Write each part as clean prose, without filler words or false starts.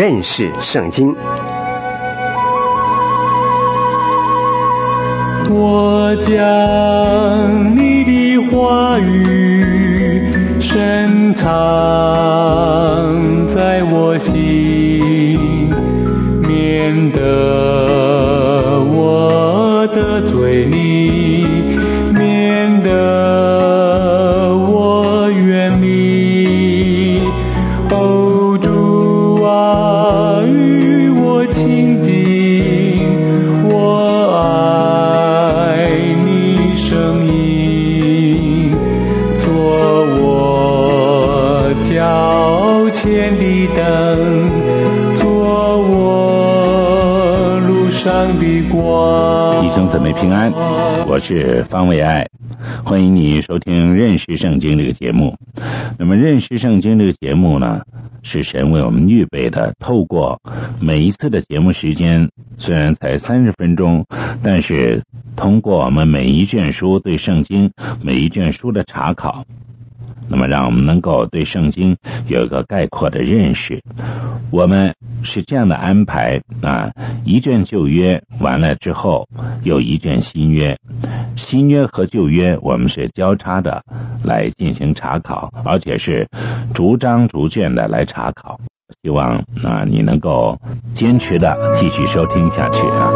认识圣经。 我将你的话语深藏在我心，免得我得罪你，免得我远离。哦，主啊，与我亲近，我爱你声音，做我脚前的灯，做我路上的光。 弟兄姊妹平安，我是方伟爱，欢迎你收听认识圣经这个节目。那么认识圣经这个节目呢，是神为我们预备的，透过每一次的节目时间虽然才30分钟，但是通过我们每一卷书对圣经每一卷书的查考，那么让我们能够对圣经有一个概括的认识。我们是这样的安排啊，一卷旧约完了之后有一卷新约，新约和旧约我们是交叉的来进行查考，而且是逐章逐卷的来查考。希望你能够坚持的继续收听下去啊。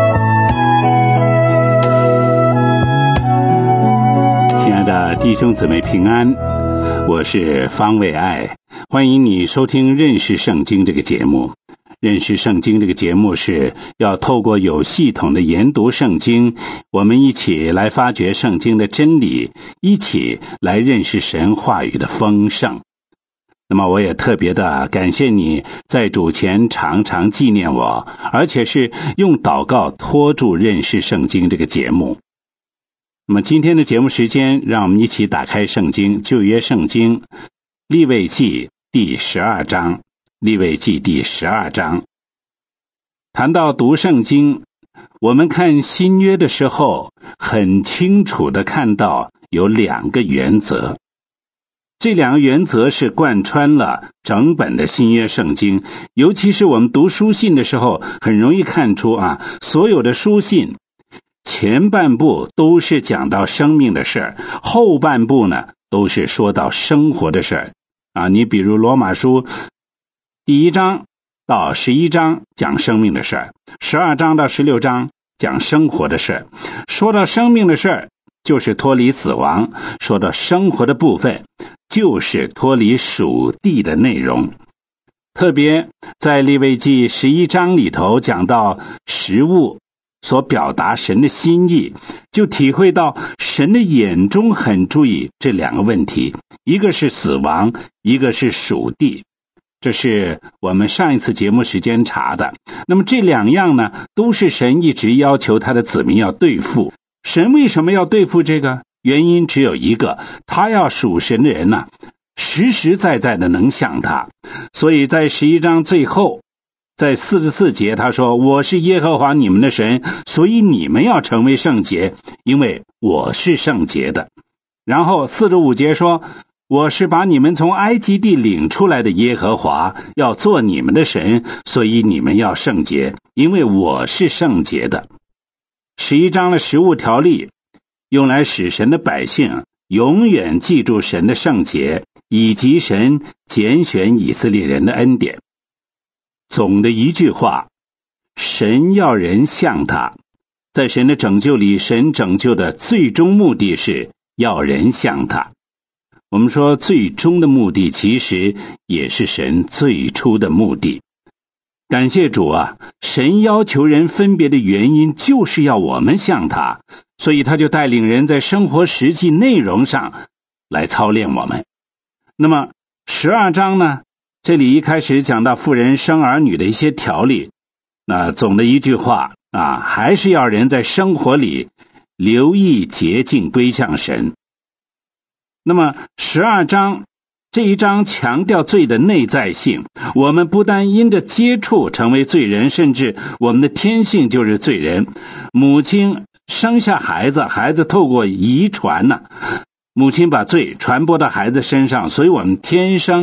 亲爱的弟兄姊妹平安，我是方伟爱，欢迎你收听认识圣经这个节目。认识圣经这个节目是要透过有系统的研读圣经，我们一起来发掘圣经的真理，一起来认识神话语的丰盛。那么我也特别的感谢你在主前常常纪念我，而且是用祷告托住认识圣经这个节目。那么今天的节目时间，让我们一起打开圣经，旧约圣经利未记第12章。利未记第12章谈到读圣经，我们看新约的时候很清楚的看到有2个原则，这2个原则是贯穿了整本的新约圣经。尤其是我们读书信的时候，很容易看出所有的书信前半部都是讲到生命的事儿，后半部呢都是说到生活的事儿你比如罗马书第1章到11章讲生命的事儿，12章到16章讲生活的事儿。说到生命的事儿，就是脱离死亡；说到生活的部分，就是脱离属地的内容。特别在利未记11章里头讲到食物所表达神的心意，就体会到神的眼中很注意这2个问题，一个是死亡，一个是属地。这是我们上一次节目时间查的。那么这2样呢，都是神一直要求他的子民要对付。神为什么要对付这个？原因只有一个，他要属神的人实实在在的能像他。所以在11章最后，在44节他说，我是耶和华你们的神，所以你们要成为圣洁，因为我是圣洁的。然后45节说，我是把你们从埃及地领出来的耶和华，要做你们的神，所以你们要圣洁，因为我是圣洁的。11章的食物条例用来使神的百姓永远记住神的圣洁，以及神拣选以色列人的恩典。总的一句话，神要人像他。在神的拯救里，神拯救的最终目的是要人像他。我们说最终的目的其实也是神最初的目的。感谢主神要求人分别的原因就是要我们像他，所以他就带领人在生活实际内容上来操练我们。那么12章呢，这里一开始讲到妇人生儿女的一些条例，那总的一句话还是要人在生活里留意洁净归向神。那么12章这一章强调罪的内在性，我们不单因着接触成为罪人，甚至我们的天性就是罪人。母亲生下孩子，孩子透过遗传母亲把罪传播到孩子身上，所以我们天生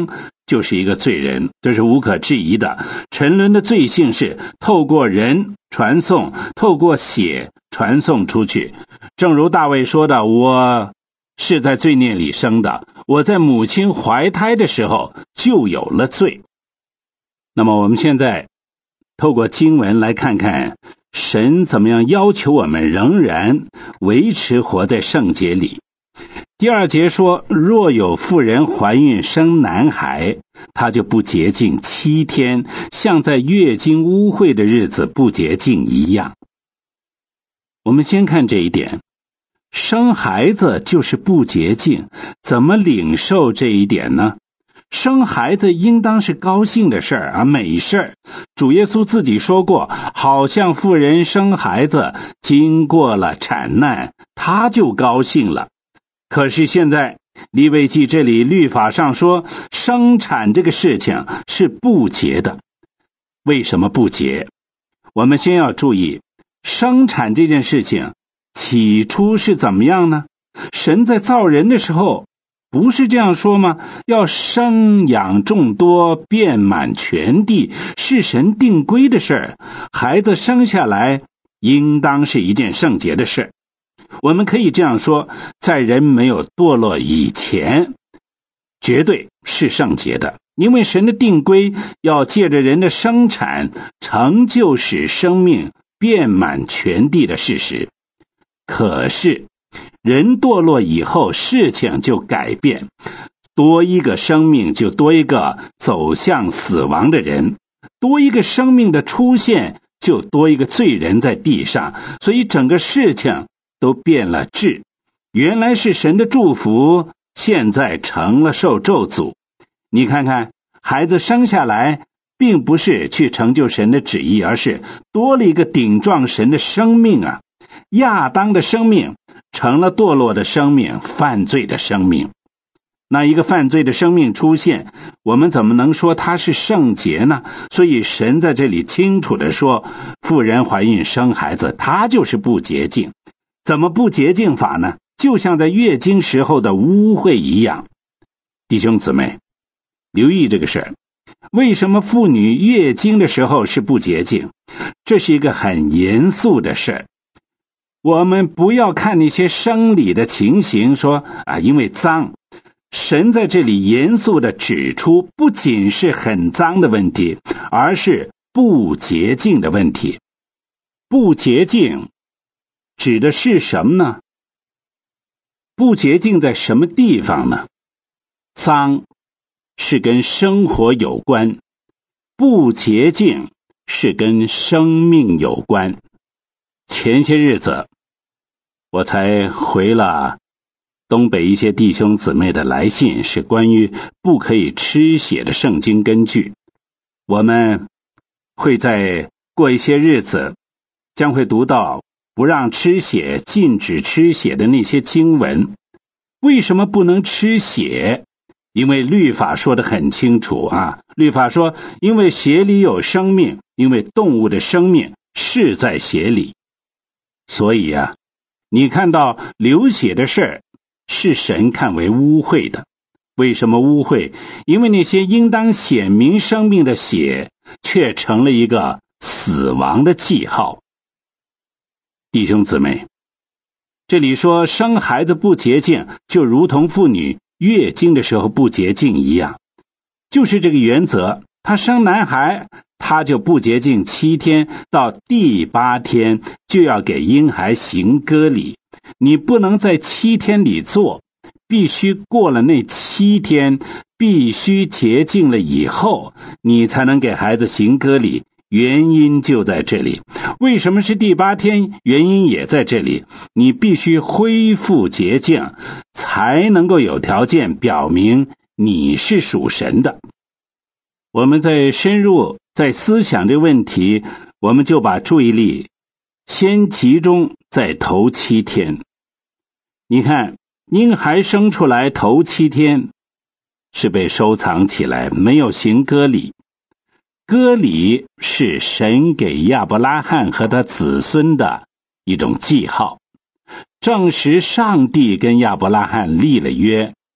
就是一个罪人，这是无可置疑的。沉沦的罪性是透过人传送，透过血传送出去。正如大卫说的，我是在罪孽里生的，我在母亲怀胎的时候就有了罪。那么我们现在透过经文来看看神怎么样要求我们仍然维持活在圣洁里。第2节说，若有妇人怀孕生男孩，她就不洁净7天，像在月经污秽的日子不洁净一样。我们先看这一点，生孩子就是不洁净，怎么领受这一点呢？生孩子应当是高兴的事儿美事儿。主耶稣自己说过，好像妇人生孩子经过了产难，他就高兴了。可是现在利未记这里律法上说，生产这个事情是不洁的。为什么不洁？我们先要注意，生产这件事情起初是怎么样呢？神在造人的时候不是这样说吗？要生养众多，遍满全地，是神定规的事儿。孩子生下来应当是一件圣洁的事。我们可以这样说，在人没有堕落以前，绝对是圣洁的，因为神的定规要借着人的生产成就使生命遍满全地的事实。可是人堕落以后，事情就改变，多一个生命就多一个走向死亡的人，多一个生命的出现就多一个罪人在地上，所以整个事情都变了质。原来是神的祝福，现在成了受咒诅。你看看，孩子生下来并不是去成就神的旨意，而是多了一个顶撞神的生命啊！亚当的生命成了堕落的生命，犯罪的生命。那一个犯罪的生命出现，我们怎么能说它是圣洁呢？所以神在这里清楚地说，妇人怀孕生孩子，她就是不洁净。怎么不洁净法呢？就像在月经时候的污秽一样。弟兄姊妹，留意这个事儿。为什么妇女月经的时候是不洁净？这是一个很严肃的事儿。我们不要看那些生理的情形说因为脏。神在这里严肃地指出，不仅是很脏的问题，而是不洁净的问题。不洁净指的是什么呢？不洁净在什么地方呢？脏是跟生活有关，不洁净是跟生命有关。前些日子我才回了东北一些弟兄姊妹的来信，是关于不可以吃血的圣经根据。我们会在过一些日子将会读到不让吃血、禁止吃血的那些经文。为什么不能吃血？因为律法说得很清楚律法说，因为血里有生命，因为动物的生命是在血里。所以你看到流血的事儿是神看为污秽的。为什么污秽？因为那些应当显明生命的血却成了一个死亡的记号。弟兄姊妹，这里说生孩子不洁净，就如同妇女月经的时候不洁净一样，就是这个原则。她生男孩，她就不洁净7天，到第8天就要给婴孩行割礼。你不能在7天里做，必须过了那7天，必须洁净了以后，你才能给孩子行割礼。原因就在这里。为什么是第8天？原因也在这里。你必须恢复洁净，才能够有条件表明你是属神的。我们在深入在思想这个问题，我们就把注意力先集中在头7天。你看，婴孩生出来头7天是被收藏起来，没有行割礼。割礼是神给亚伯拉罕和他子孙的一种记号，证实上帝跟亚伯拉罕立了约。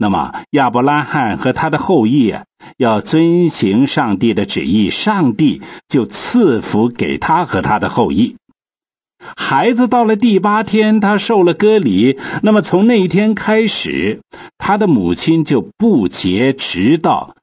那么亚伯拉罕和他的后裔要遵行上帝的旨意，上帝就赐福给他和他的后裔。孩子到了第8天，他受了割礼，那么从那一天开始，他的母亲就不洁，直到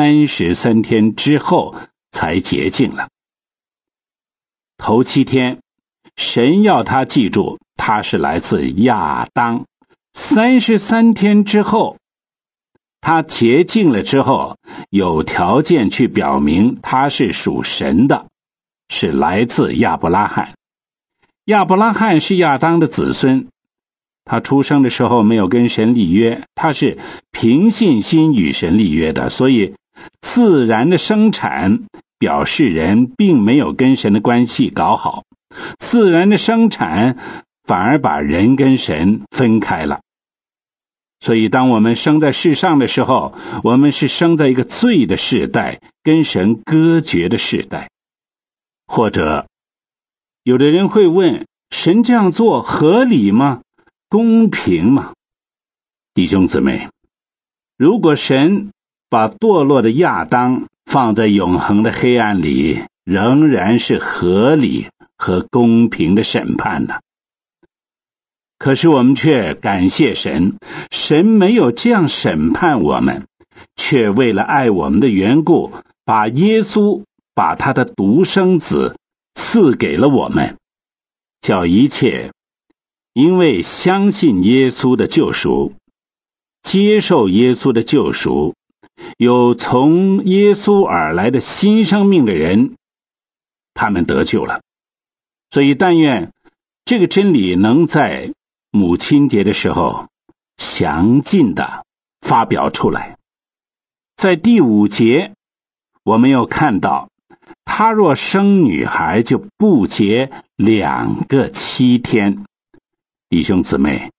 33天之后才洁净了。头7天，神要他记住他是来自亚当。33天之后，他洁净了之后，有条件去表明他是属神的，是来自亚伯拉罕。亚伯拉罕是亚当的子孙，他出生的时候没有跟神立约，他是凭信心与神立约的，所以自然的生产表示人并没有跟神的关系搞好，自然的生产反而把人跟神分开了。所以当我们生在世上的时候，我们是生在一个罪的世代，跟神隔绝的世代。或者有的人会问，神这样做合理吗？公平吗？弟兄姊妹，如果神把堕落的亚当放在永恒的黑暗里，仍然是合理和公平的审判呢。可是我们却感谢神，神没有这样审判我们，却为了爱我们的缘故，把耶稣，把他的独生子赐给了我们，叫一切因为相信耶稣的救赎，接受耶稣的救赎，有从耶稣而来的新生命的人，他们得救了。所以但愿这个真理能在母亲节的时候详尽的发表出来。在第5节，我们又看到，他若生女孩，就不洁2个7天。弟兄姊妹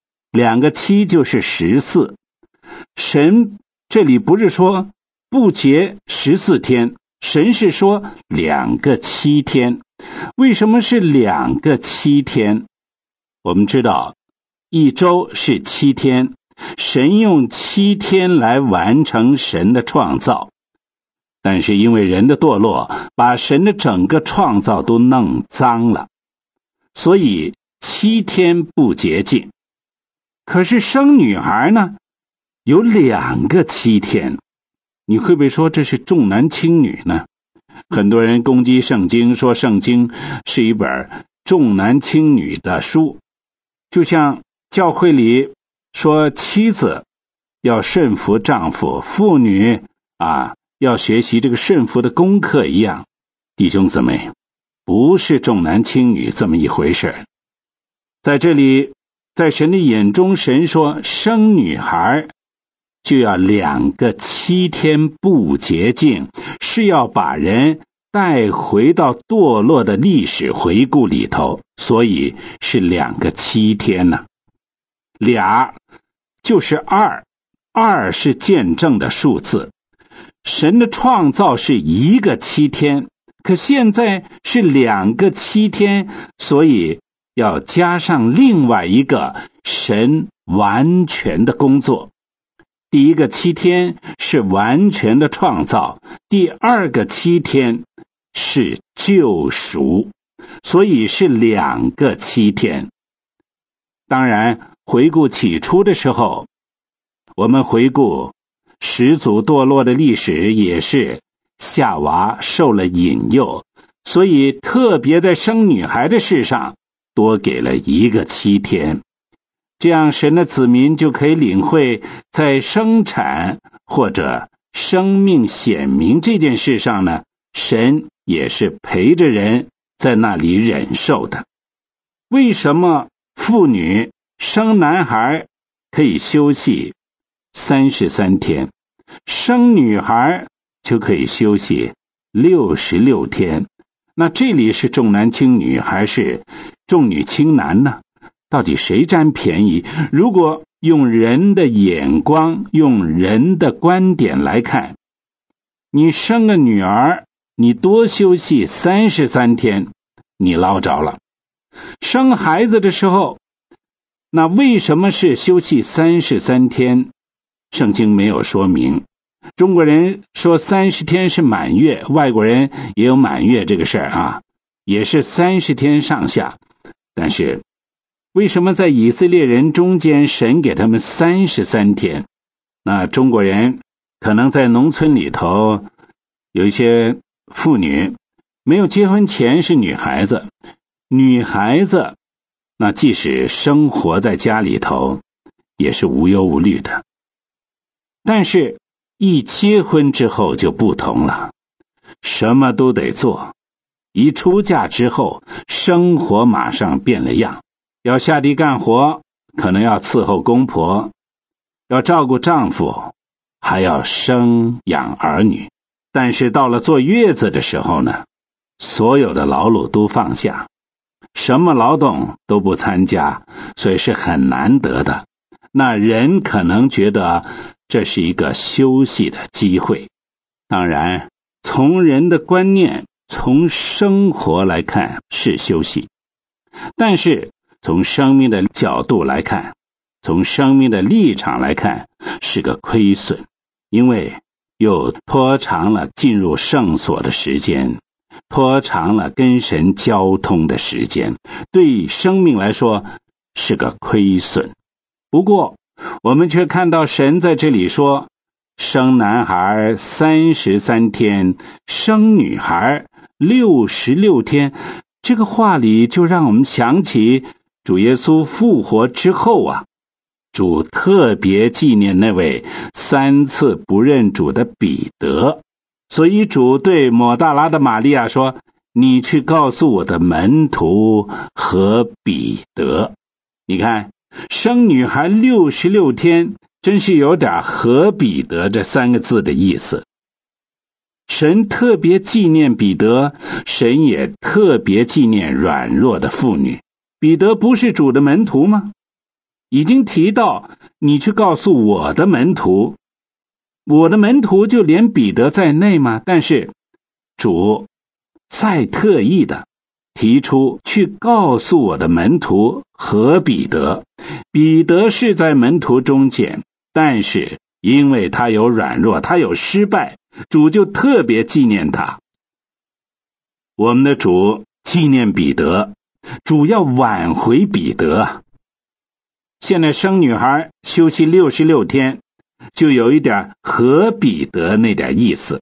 ，2个7就是14。神这里不是说不洁14天，神是说2个7天。为什么是2个7天？我们知道一周是7天，神用7天来完成神的创造，但是因为人的堕落，把神的整个创造都弄脏了，所以7天不洁净。可是生女孩呢，有2个7天，你会不会说这是重男轻女呢？很多人攻击圣经，说圣经是一本重男轻女的书，就像教会里说妻子要顺服丈夫，妇女要学习这个顺服的功课一样。弟兄姊妹，不是重男轻女这么一回事。在这里，在神的眼中，神说生女孩就要2个7天不洁净，是要把人带回到堕落的历史回顾里头，所以是2个7天呢。俩就是2是见证的数字。神的创造是1个7天，可现在是2个7天，所以要加上另外一个神完全的工作。第1个7天是完全的创造，第2个7天是救赎，所以是2个7天。当然回顾起初的时候，我们回顾始祖堕落的历史，也是夏娃受了引诱，所以特别在生女孩的事上多给了1个7天，这样神的子民就可以领会，在生产或者生命显明这件事上呢，神也是陪着人在那里忍受的。为什么妇女生男孩可以休息33天，生女孩就可以休息66天？那这里是重男轻女还是重女轻男呢？到底谁占便宜？如果用人的眼光，用人的观点来看，你生个女儿，你多休息33天，你捞着了。生孩子的时候，那为什么是休息33天？ 圣经没有说明。中国人说30天是满月，外国人也有满月这个事儿啊，也是30天上下。但是为什么在以色列人中间神给他们33天？那中国人可能在农村里头有一些妇女没有结婚前是女孩子，女孩子那即使生活在家里头也是无忧无虑的，但是一结婚之后就不同了，什么都得做。一出嫁之后，生活马上变了样，要下地干活，可能要伺候公婆，要照顾丈夫，还要生养儿女。但是到了坐月子的时候呢，所有的劳碌都放下，什么劳动都不参加，所以是很难得的。那人可能觉得这是一个休息的机会。当然，从人的观念，从生活来看是休息，但是从生命的角度来看，从生命的立场来看是个亏损，因为又拖长了进入圣所的时间，拖长了跟神交通的时间，对生命来说是个亏损。不过我们却看到神在这里说，生男孩33天，生女孩66天。这个话里就让我们想起主耶稣复活之后啊，主特别纪念那位3次不认主的彼得，所以主对抹大拉的玛利亚说，你去告诉我的门徒和彼得。你看，生女孩66天真是有点和彼得这3个字的意思。神特别纪念彼得，神也特别纪念软弱的妇女。彼得不是主的门徒吗？已经提到你去告诉我的门徒，我的门徒就连彼得在内吗？但是主再特意的提出去告诉我的门徒和彼得。彼得是在门徒中间，但是因为他有软弱，他有失败，主就特别纪念他。我们的主纪念彼得，主要挽回彼得。现在生女孩休息66天，就有一点和彼得那点意思。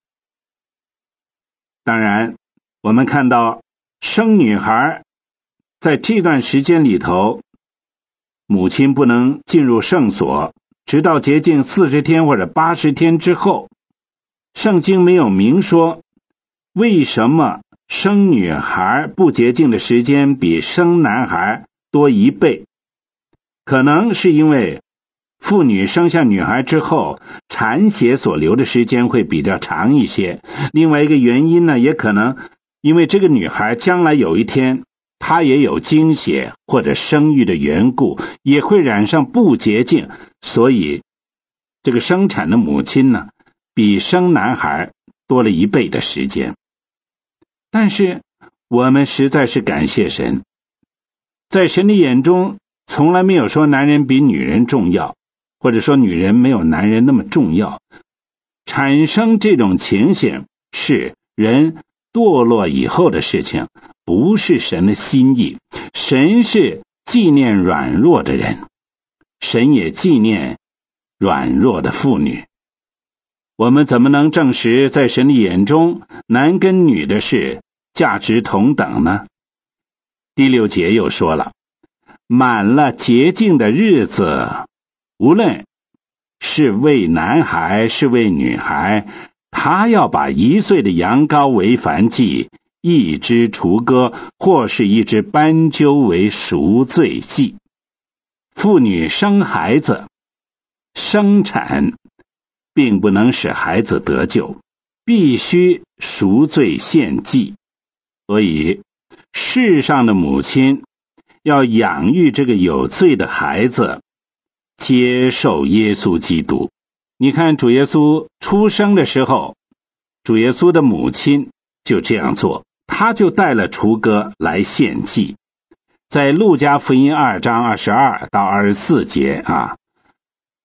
当然我们看到生女孩在这段时间里头，母亲不能进入圣所，直到洁净40天或者80天之后。圣经没有明说为什么生女孩不洁净的时间比生男孩多1倍，可能是因为妇女生下女孩之后，产血所留的时间会比较长一些。另外一个原因呢，也可能因为这个女孩将来有一天她也有经血或者生育的缘故，也会染上不洁净，所以这个生产的母亲呢，比生男孩多了1倍的时间。但是我们实在是感谢神，在神的眼中从来没有说男人比女人重要，或者说女人没有男人那么重要。产生这种情形是人堕落以后的事情，不是神的心意。神是纪念软弱的人，神也纪念软弱的妇女。我们怎么能证实在神的眼中男跟女的是价值同等呢？第6节又说了，满了洁净的日子，无论是为男孩是为女孩，他要把1岁的羊羔为燔祭，1只雏鸽或是1只斑鸠为赎罪祭。妇女生孩子生产并不能使孩子得救，必须赎罪献祭。所以世上的母亲要养育这个有罪的孩子，接受耶稣基督。你看主耶稣出生的时候，主耶稣的母亲就这样做，他就带了雏鸽来献祭。在路加福音2章22到24节啊，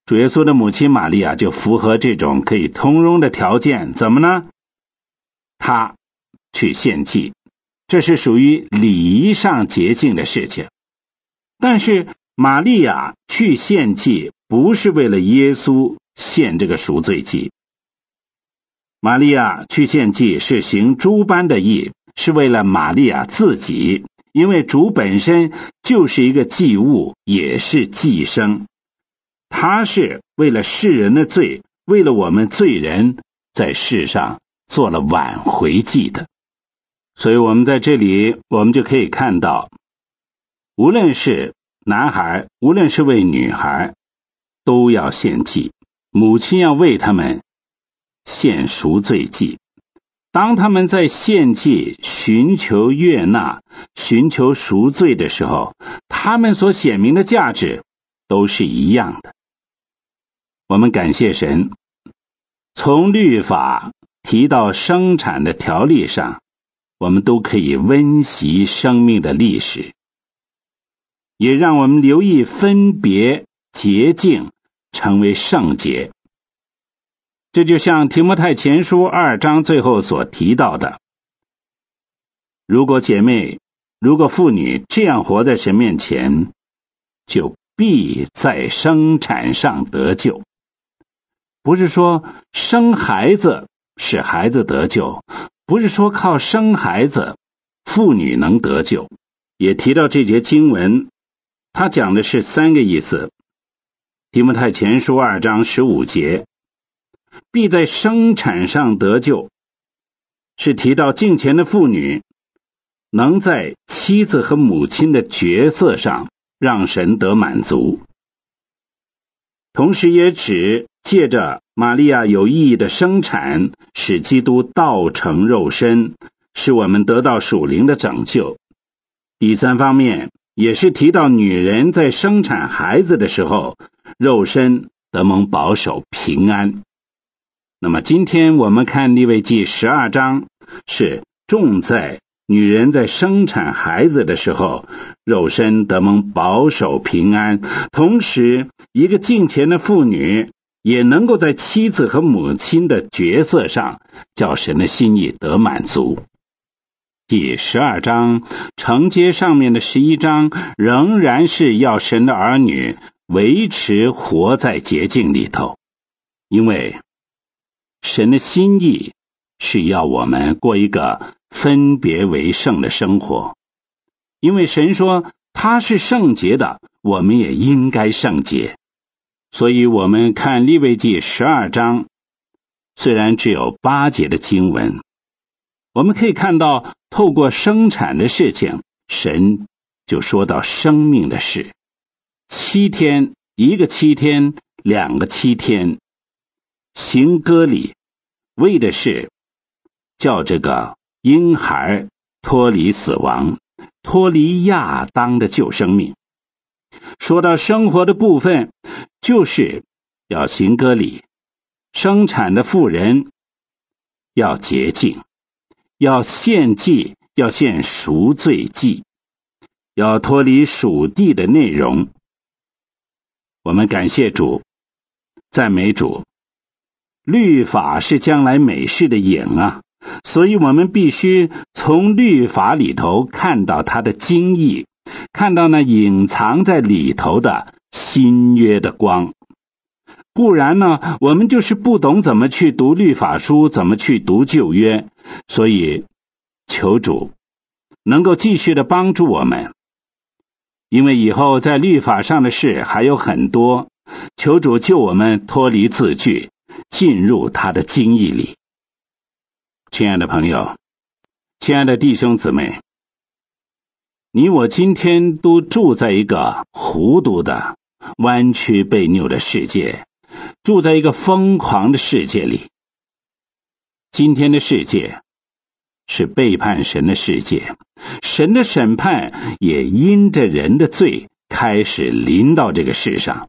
主耶稣的母亲玛利亚就符合这种可以通融的条件，怎么呢？她去献祭，这是属于礼仪上洁净的事情。但是玛利亚去献祭不是为了耶稣献这个赎罪祭，玛利亚去献祭是行诸般的义，是为了玛利亚自己，因为主本身就是一个祭物，也是祭牲，他是为了世人的罪，为了我们罪人在世上做了挽回祭的。所以我们在这里我们就可以看到，无论是男孩，无论是为女孩，都要献祭，母亲要为他们献赎罪祭。当他们在献祭、寻求悦纳、寻求赎罪的时候，他们所显明的价值都是一样的。我们感谢神，从律法提到生产的条例上，我们都可以温习生命的历史，也让我们留意分别洁净，成为圣洁。这就像提摩太前书2章最后所提到的，如果姐妹，如果妇女这样活在神面前，就必在生产上得救。不是说生孩子使孩子得救，不是说靠生孩子妇女能得救。也提到这节经文，他讲的是3个意思。提摩太前书2章15节，必在生产上得救，是提到敬虔的妇女能在妻子和母亲的角色上让神得满足，同时也指借着玛利亚有意义的生产，使基督道成肉身，使我们得到属灵的拯救。第3方面也是提到女人在生产孩子的时候，肉身得蒙保守平安。那么今天我们看利未记12章，是重在女人在生产孩子的时候，肉身得蒙保守平安，同时一个敬虔的妇女也能够在妻子和母亲的角色上，叫神的心意得满足。第12章承接上面的11章，仍然是要神的儿女维持活在洁净里头，因为神的心意是要我们过一个分别为圣的生活，因为神说他是圣洁的，我们也应该圣洁。所以我们看利未记12章，虽然只有8节的经文，我们可以看到透过生产的事情，神就说到生命的事。7天，一个7天，2个7天，行割礼，为的是叫这个婴孩脱离死亡，脱离亚当的旧生命。说到生活的部分，就是要行割礼，生产的妇人要洁净，要献祭，要献赎罪祭，要脱离属地的内容。我们感谢主，赞美主。律法是将来美事的影啊，所以我们必须从律法里头看到它的精义，看到那隐藏在里头的新约的光。固然呢，我们就是不懂怎么去读律法书，怎么去读旧约，所以求主能够继续的帮助我们，因为以后在律法上的事还有很多，求主救我们脱离字句，进入他的精义里。亲爱的朋友，亲爱的弟兄姊妹，你我今天都住在一个糊涂的弯曲悖拗的世界，住在一个疯狂的世界里。今天的世界是背叛神的世界，神的审判也因着人的罪开始临到这个世上。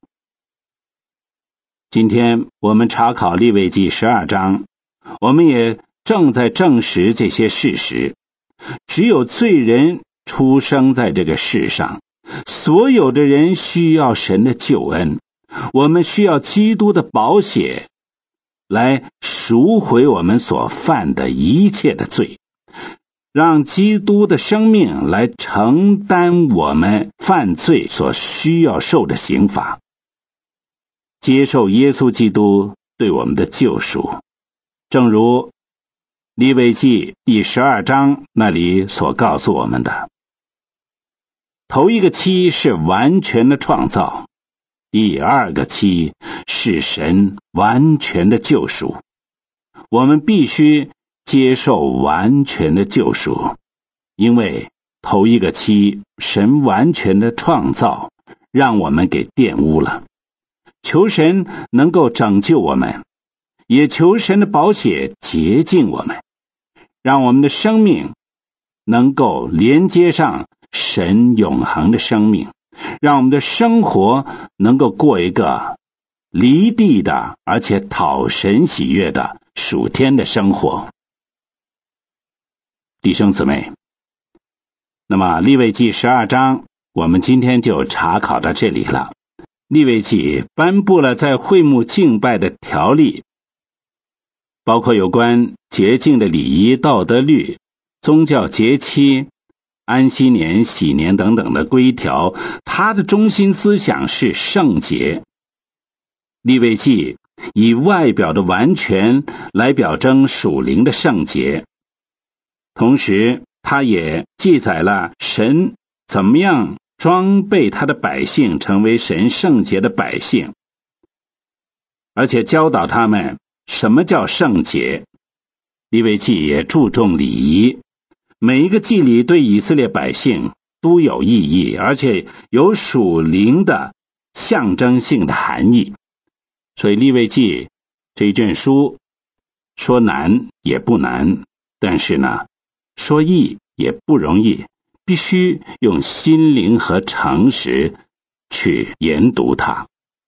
今天我们查考利未记12章，我们也正在证实这些事实。只有罪人出生在这个世上，所有的人需要神的救恩， 我们需要基督的宝血来赎回我们所犯的一切的罪，让基督的生命来承担我们犯罪所需要受的刑罚，接受耶稣基督对我们的救赎。正如利未记第12章那里所告诉我们的，头一个期是完全的创造，第二个期是神完全的救赎。我们必须接受完全的救赎，因为头一个期神完全的创造让我们给玷污了。求神能够拯救我们，也求神的宝血洁净我们，让我们的生命能够连接上神永恒的生命，让我们的生活能够过一个离地的而且讨神喜悦的属天的生活。弟兄姊妹，那么利未记12章我们今天就查考到这里了。利未记颁布了在会幕敬拜的条例，包括有关洁净的礼仪、道德律、宗教节期、安息年、喜年等等的规条，它的中心思想是圣洁。利未记以外表的完全来表征属灵的圣洁，同时它也记载了神怎么样装备他的百姓成为神圣洁的百姓，而且教导他们什么叫圣洁。利未记也注重礼仪，每一个祭礼对以色列百姓都有意义，而且有属灵的象征性的含义。所以利未记这一卷书说难也不难，但是呢，说易也不容易，必须用心灵和诚实去研读它。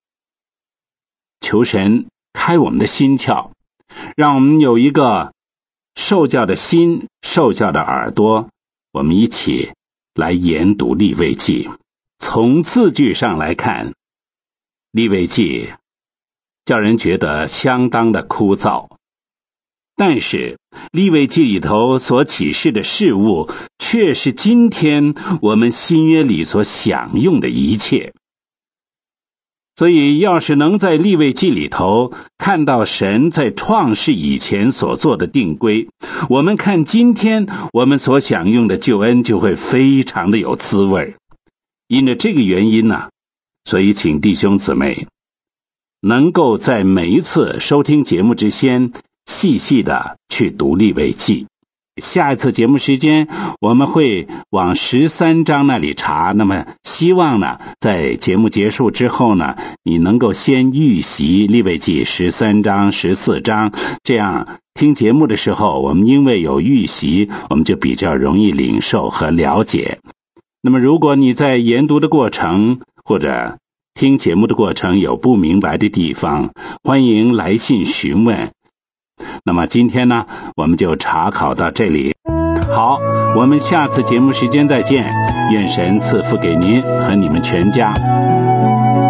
求神开我们的心窍，让我们有一个受教的心，受教的耳朵，我们一起来研读利未记。从字句上来看，利未记叫人觉得相当的枯燥，但是利未记里头所启示的事物，却是今天我们新约里所享用的一切。所以要是能在利未记里头看到神在创世以前所做的定规，我们看今天我们所享用的救恩就会非常的有滋味。因着这个原因呢，所以请弟兄姊妹能够在每一次收听节目之前细细的去读利未记。下一次节目时间我们会往13章那里查，那么希望呢在节目结束之后呢，你能够先预习利未记13章14章，这样听节目的时候我们因为有预习，我们就比较容易领受和了解。那么如果你在研读的过程或者听节目的过程有不明白的地方，欢迎来信询问。那么今天呢，我们就查考到这里。好，我们下次节目时间再见，愿神赐福给您和你们全家。